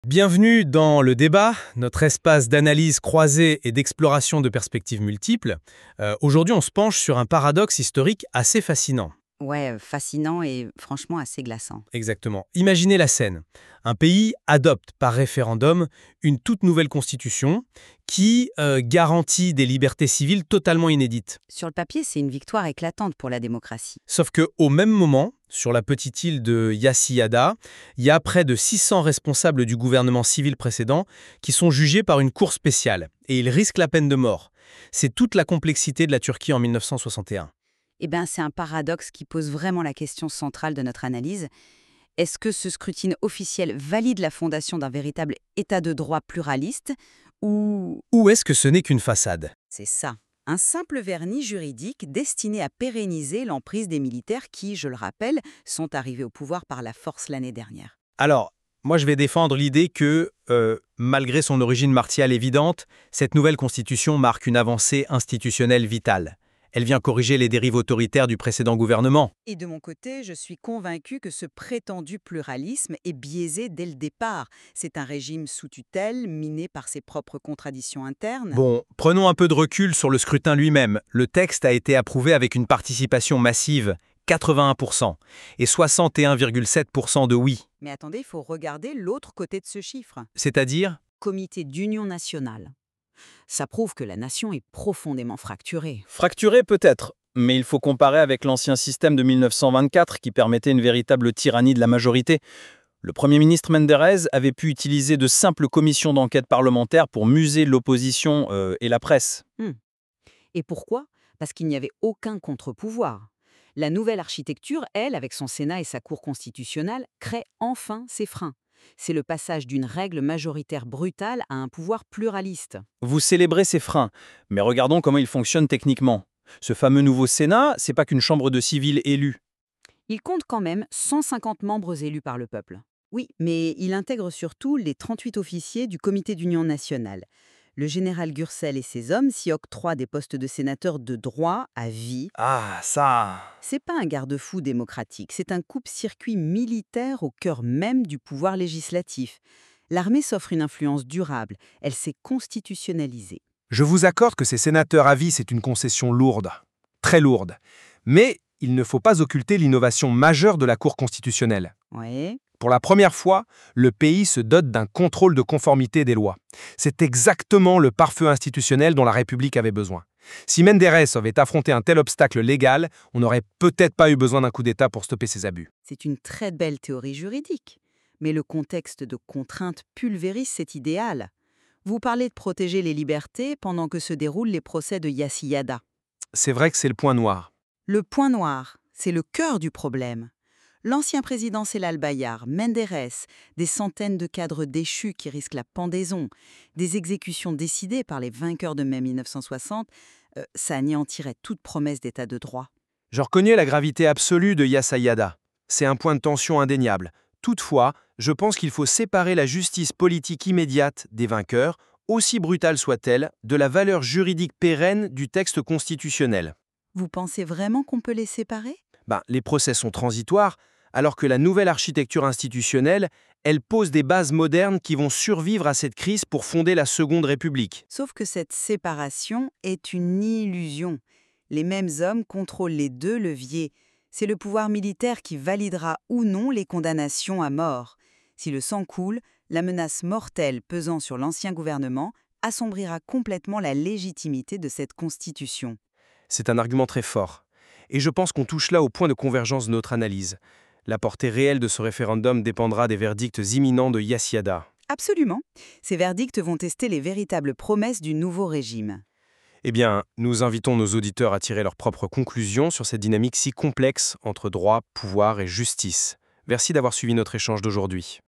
Bienvenue dans Le Débat, notre espace d'analyse croisée et d'exploration de perspectives multiples. Aujourd'hui, on se penche sur un paradoxe historique assez fascinant. Ouais, fascinant et franchement assez glaçant. Exactement. Imaginez la scène. Un pays adopte par référendum une toute nouvelle constitution qui garantit des libertés civiles totalement inédites. Sur le papier, c'est une victoire éclatante pour la démocratie. Sauf qu'au même moment, sur la petite île de Yasiyada, il y a près de 600 responsables du gouvernement civil précédent qui sont jugés par une cour spéciale et ils risquent la peine de mort. C'est toute la complexité de la Turquie en 1961. Eh bien, c'est un paradoxe qui pose vraiment la question centrale de notre analyse. Est-ce que ce scrutin officiel valide la fondation d'un véritable État de droit pluraliste ou Ou est-ce que ce n'est qu'une façade? c'est ça, un simple vernis juridique destiné à pérenniser l'emprise des militaires qui, je le rappelle, sont arrivés au pouvoir par la force l'année dernière? Alors, moi je vais défendre l'idée que, malgré son origine martiale évidente, cette nouvelle constitution marque une avancée institutionnelle vitale. Elle vient corriger les dérives autoritaires du précédent gouvernement. Et de mon côté, je suis convaincue que ce prétendu pluralisme est biaisé dès le départ. C'est un régime sous tutelle, miné par ses propres contradictions internes. Bon, prenons un peu de recul sur le scrutin lui-même. Le texte a été approuvé avec une participation massive, 81%, et 61,7% de oui. Mais attendez, il faut regarder l'autre côté de ce chiffre. C'est-à-dire? Comité d'union nationale. Ça prouve que la nation est profondément fracturée. Fracturé peut-être, mais il faut comparer avec l'ancien système de 1924 qui permettait une véritable tyrannie de la majorité. Le Premier ministre Menderes avait pu utiliser de simples commissions d'enquête parlementaires pour muser l'opposition et la presse. Et pourquoi? Parce qu'il n'y avait aucun contre-pouvoir. La nouvelle architecture, elle, avec son Sénat et sa Cour constitutionnelle, crée enfin ses freins. C'est le passage d'une règle majoritaire brutale à un pouvoir pluraliste. Vous célébrez ces freins, mais regardons comment ils fonctionnent techniquement. Ce fameux nouveau Sénat, c'est pas qu'une chambre de civils élus. Il compte quand même 150 membres élus par le peuple. Oui, mais il intègre surtout les 38 officiers du Comité d'union nationale. Le général Gürcel et ses hommes s'y octroient des postes de sénateurs de droit à vie. Ah, ça. C'est pas un garde-fou démocratique, c'est un coupe-circuit militaire au cœur même du pouvoir législatif. L'armée s'offre une influence durable, elle s'est constitutionnalisée. Je vous accorde que ces sénateurs à vie, c'est une concession lourde, très lourde. Mais il ne faut pas occulter l'innovation majeure de la Cour constitutionnelle. Ouais. Pour la première fois, le pays se dote d'un contrôle de conformité des lois. C'est exactement le pare-feu institutionnel dont la République avait besoin. Si Menderes avait affronté un tel obstacle légal, on n'aurait peut-être pas eu besoin d'un coup d'État pour stopper ces abus. C'est une très belle théorie juridique. Mais le contexte de contrainte pulvérise cet idéal. Vous parlez de protéger les libertés pendant que se déroulent les procès de Yasiyada. C'est vrai que c'est le point noir. Le point noir, c'est le cœur du problème. L'ancien président Celal Bayar, Menderes, des centaines de cadres déchus qui risquent la pendaison, des exécutions décidées par les vainqueurs de mai 1960, ça anéantirait toute promesse d'état de droit. Je reconnais la gravité absolue de Yasayada. C'est un point de tension indéniable. Toutefois, je pense qu'il faut séparer la justice politique immédiate des vainqueurs, aussi brutale soit-elle, de la valeur juridique pérenne du texte constitutionnel. Vous pensez vraiment qu'on peut les séparer? Les procès sont transitoires, alors que la nouvelle architecture institutionnelle, elle pose des bases modernes qui vont survivre à cette crise pour fonder la Seconde République. Sauf que cette séparation est une illusion. Les mêmes hommes contrôlent les deux leviers. C'est le pouvoir militaire qui validera ou non les condamnations à mort. Si le sang coule, la menace mortelle pesant sur l'ancien gouvernement assombrira complètement la légitimité de cette constitution. C'est un argument très fort. Et je pense qu'on touche là au point de convergence de notre analyse. La portée réelle de ce référendum dépendra des verdicts imminents de Yasiyada. Absolument. Ces verdicts vont tester les véritables promesses du nouveau régime. Eh bien, nous invitons nos auditeurs à tirer leurs propres conclusions sur cette dynamique si complexe entre droit, pouvoir et justice. Merci d'avoir suivi notre échange d'aujourd'hui.